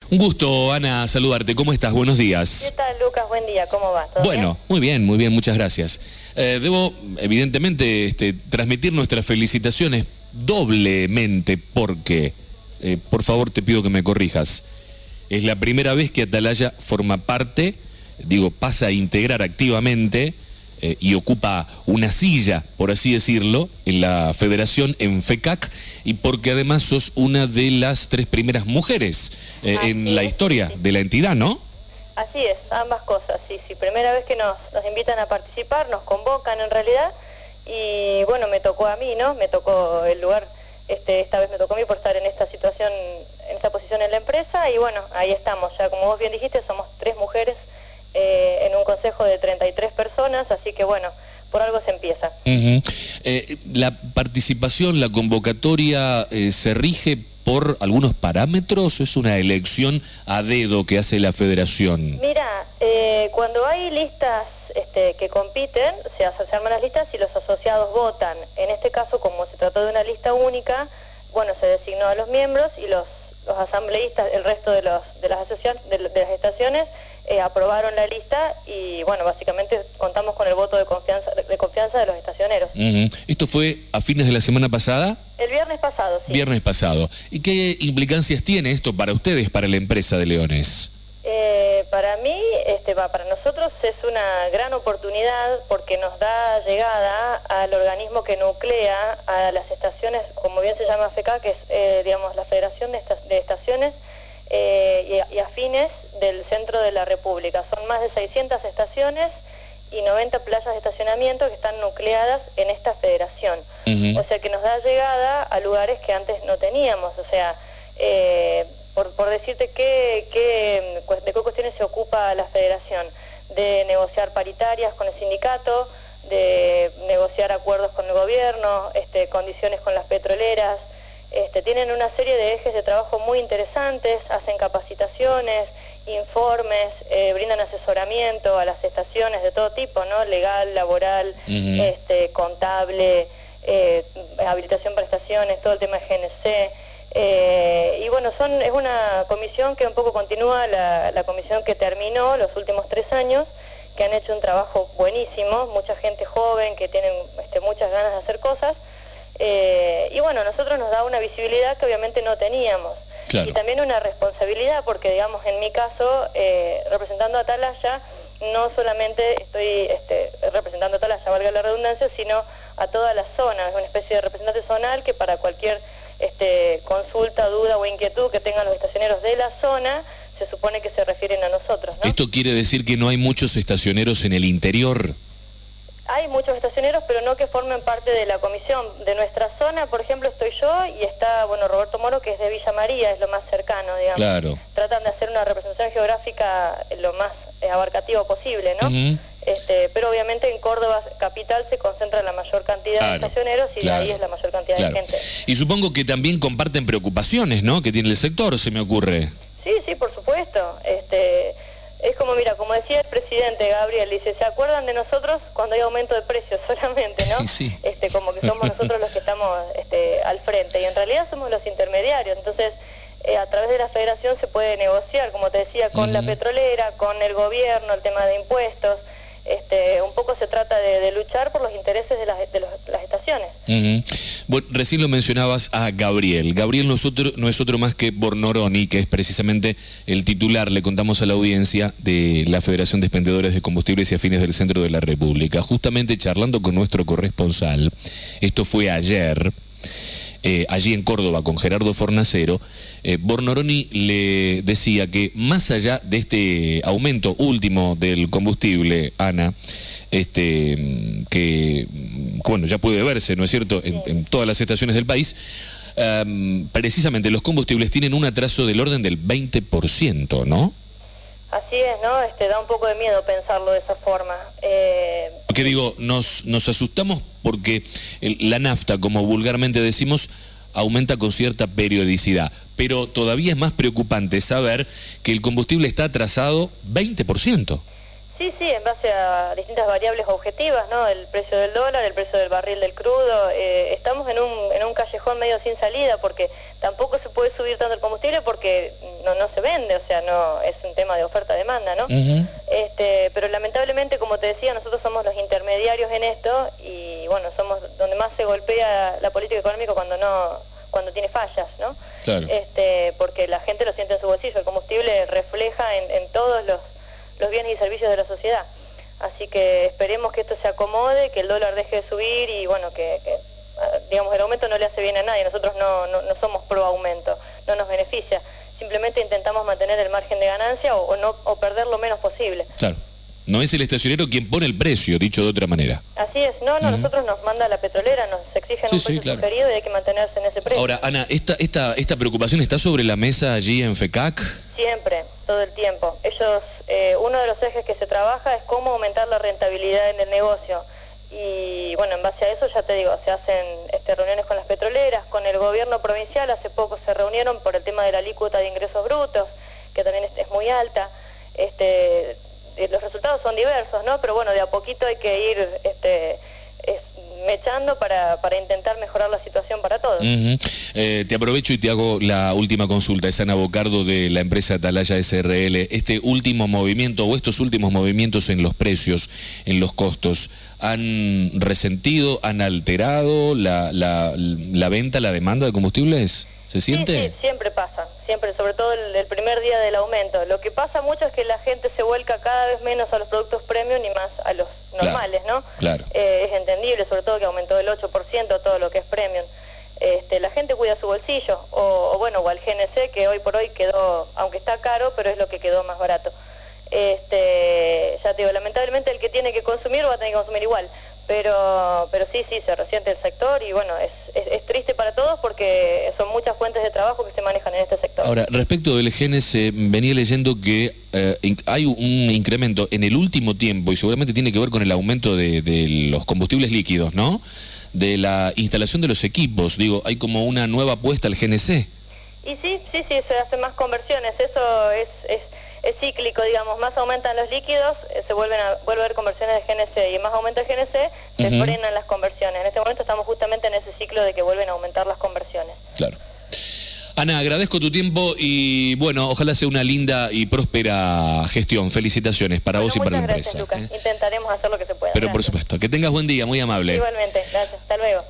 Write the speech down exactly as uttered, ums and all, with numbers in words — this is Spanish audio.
Un gusto, Ana, saludarte. ¿Cómo estás? Buenos días. ¿Qué tal, Lucas? Buen día. ¿Cómo va? ¿Todo bueno, bien? muy bien, muy bien, muchas gracias. Eh, debo, evidentemente, este, transmitir nuestras felicitaciones doblemente porque, eh, por favor, te pido que me corrijas. Es la primera vez que Atalaya forma parte, digo, pasa a integrar activamente eh, y ocupa una silla, por así decirlo, en la federación, en FECAC, y porque además sos una de las tres primeras mujeres eh, en la historia de la entidad, ¿no? Así es, ambas cosas, sí, sí. Primera vez que nos, nos invitan a participar, nos convocan en realidad, y bueno, me tocó a mí, ¿no? Me tocó el lugar, este, esta vez me tocó a mí por estar en esta situación, en esta posición en la empresa, y bueno, ahí estamos, ya como vos bien dijiste, somos tres mujeres eh, en un consejo de treinta y tres personas, así que bueno, por algo se empieza. Uh-huh. eh, ¿La participación, la convocatoria eh, se rige por algunos parámetros o es una elección a dedo que hace la federación? Mira, eh, cuando hay listas este, que compiten, se, hace, se arman las listas y los asociados votan. En este caso, como se trató de una lista única, bueno, se designó a los miembros y los, los asambleístas, el resto de, los, de, las, asociaciones, de, de las estaciones, eh, aprobaron la lista y, bueno, básicamente contamos con el voto de confianza de, de, confianza de los estacioneros. Uh-huh. ¿Esto fue a fines de la semana pasada? El viernes pasado, sí. Viernes pasado. ¿Y qué implicancias tiene esto para ustedes, para la empresa de Leones? Eh, para mí, este, va, para nosotros es una gran oportunidad porque nos da llegada al organismo que nuclea a las estaciones, como bien se llama FECAC, que es, eh, digamos, la Federación de, esta, de Estaciones eh, y, y Afines del centro de la República. Son más de seiscientas estaciones y noventa playas de estacionamiento que están nucleadas en esta federación. Uh-huh. O sea que nos da llegada a lugares que antes no teníamos, o sea, eh, por, por decirte qué, qué, de qué cuestiones se ocupa la federación, de negociar paritarias con el sindicato, de negociar acuerdos con el gobierno, este, condiciones con las petroleras, este, tienen una serie de ejes de trabajo muy interesantes, hacen capacitaciones, informes, eh, brindan asesoramiento a las estaciones de todo tipo, ¿no? Legal, laboral, uh-huh. este, contable, eh, habilitación para estaciones, todo el tema de G N C. Eh, y bueno, son es una comisión que un poco continúa la, la comisión que terminó los últimos tres años, que han hecho un trabajo buenísimo, mucha gente joven que tienen este, muchas ganas de hacer cosas. Eh, y bueno, a nosotros nos da una visibilidad que obviamente no teníamos. Claro. Y también una responsabilidad, porque digamos, en mi caso, eh, representando a Atalaya, no solamente estoy este, representando a Atalaya, valga la redundancia, sino a toda la zona. Es una especie de representante zonal que para cualquier este, consulta, duda o inquietud que tengan los estacioneros de la zona, se supone que se refieren a nosotros, ¿no? ¿Esto quiere decir que no hay muchos estacioneros en el interior? Hay muchos estacioneros, pero no que formen parte de la comisión. De nuestra zona, por ejemplo, estoy yo y está, bueno, Roberto Moro, que es de Villa María, es lo más cercano, digamos. Claro. Tratan de hacer una representación geográfica lo más eh, abarcativa posible, ¿no? Uh-huh. Este, pero obviamente en Córdoba capital se concentra la mayor cantidad claro, de estacioneros y claro, de ahí es la mayor cantidad claro. de gente. Y supongo que también comparten preocupaciones, ¿no?, que tiene el sector, se me ocurre. Sí, sí, por supuesto. Este... Es como, mira, como decía el presidente Gabriel, dice, ¿se acuerdan de nosotros cuando hay aumento de precios solamente, no? Sí, sí. Este, como que somos nosotros los que estamos este, al frente, y en realidad somos los intermediarios. Entonces, eh, a través de la federación se puede negociar, como te decía, con uh-huh. la petrolera, con el gobierno, el tema de impuestos. Este, un poco se trata de, de luchar por los intereses de las, de los, las estaciones. Uh-huh. Bueno, recién lo mencionabas a Gabriel. Gabriel no es, otro, no es otro más que Bornoroni, que es precisamente el titular, le contamos a la audiencia, de la Federación de Expendedores de Combustibles y Afines del Centro de la República. Justamente charlando con nuestro corresponsal, esto fue ayer, Eh, allí en Córdoba con Gerardo Fornacero, eh, Bornoroni le decía que más allá de este aumento último del combustible, Ana, este que bueno ya puede verse, ¿no es cierto?, en, en todas las estaciones del país, um, precisamente los combustibles tienen un atraso del orden del veinte por ciento, ¿no? Así es, ¿no? Este, da un poco de miedo pensarlo de esa forma. Eh... Porque digo, nos, nos asustamos porque el, la nafta, como vulgarmente decimos, aumenta con cierta periodicidad. Pero todavía es más preocupante saber que el combustible está atrasado veinte por ciento. Sí, sí, en base a distintas variables objetivas, ¿no? El precio del dólar, el precio del barril del crudo. Eh, estamos en un, en un callejón medio sin salida porque tampoco se puede subir tanto el combustible porque no, no se vende, o sea, no es un tema de oferta-demanda, ¿no? Uh-huh. Este, pero lamentablemente, como te decía, nosotros somos los intermediarios en esto y, bueno, somos donde más se golpea la política económica cuando no cuando tiene fallas, ¿no? Claro. Este, porque la gente lo siente en su bolsillo. El combustible refleja en, en todos los los bienes y servicios de la sociedad. Así que esperemos que esto se acomode, que el dólar deje de subir y bueno, que, que digamos, el aumento no le hace bien a nadie. Nosotros no, no, no somos pro aumento, no nos beneficia. Simplemente intentamos mantener el margen de ganancia o, o, no, o perder lo menos posible. Claro. No es el estacionero quien pone el precio, dicho de otra manera. Así es, no, no, uh-huh. nosotros nos manda la petrolera, nos exigen sí, un precio sí, claro. sugerido y hay que mantenerse en ese precio. Ahora, Ana, ¿esta, esta, esta preocupación está sobre la mesa allí en FECAC? Siempre, todo el tiempo. Ellos, eh, uno de los ejes que se trabaja es cómo aumentar la rentabilidad en el negocio. Y bueno, en base a eso, ya te digo, se hacen este, reuniones con las petroleras, con el gobierno provincial. Hace poco se reunieron por el tema de la alícuota de ingresos brutos, que también es, es muy alta. Este... Los resultados son diversos, ¿no? Pero bueno, de a poquito hay que ir este, es, mechando para, para intentar mejorar la situación para todos. Uh-huh. eh, te aprovecho y te hago la última consulta. Es Ana Bocardo de la empresa Atalaya S R L. Este último movimiento o estos últimos movimientos en los precios, en los costos, ¿han resentido, han alterado la, la, la venta, la demanda de combustibles? ¿Se siente? Sí, sí, siempre pasa, siempre, sobre todo el, el primer día del aumento. Lo que pasa mucho es que la gente se vuelca cada vez menos a los productos premium y más a los normales, claro, ¿no? Claro. Eh, es entendible, sobre todo que aumentó el ocho por ciento todo lo que es premium. Este, la gente cuida su bolsillo, o, o bueno, o al G N C, que hoy por hoy quedó, aunque está caro, pero es lo que quedó más barato. Este, ya te digo, lamentablemente el que tiene que consumir va a tener que consumir igual. Pero pero sí, sí, se resiente el sector y bueno, es, es, es triste para todos porque son muchas fuentes de trabajo que se manejan en este sector. Ahora, respecto del G N C, venía leyendo que eh, hay un incremento en el último tiempo y seguramente tiene que ver con el aumento de, de los combustibles líquidos, ¿no? De la instalación de los equipos, digo, hay como una nueva apuesta al G N C. Y sí, sí, sí, se hacen más conversiones, eso es... es es cíclico, digamos, más aumentan los líquidos, eh, se vuelven a, vuelve a haber conversiones de G N C y más aumenta el G N C, se uh-huh. frenan las conversiones. En este momento estamos justamente en ese ciclo de que vuelven a aumentar las conversiones. Claro. Ana, agradezco tu tiempo y bueno, ojalá sea una linda y próspera gestión. Felicitaciones para bueno, vos y para la gracias, empresa. Lucas. ¿eh? Intentaremos hacer lo que se pueda. Pero gracias. Por supuesto, que tengas buen día, muy amable. Igualmente, gracias. Hasta luego.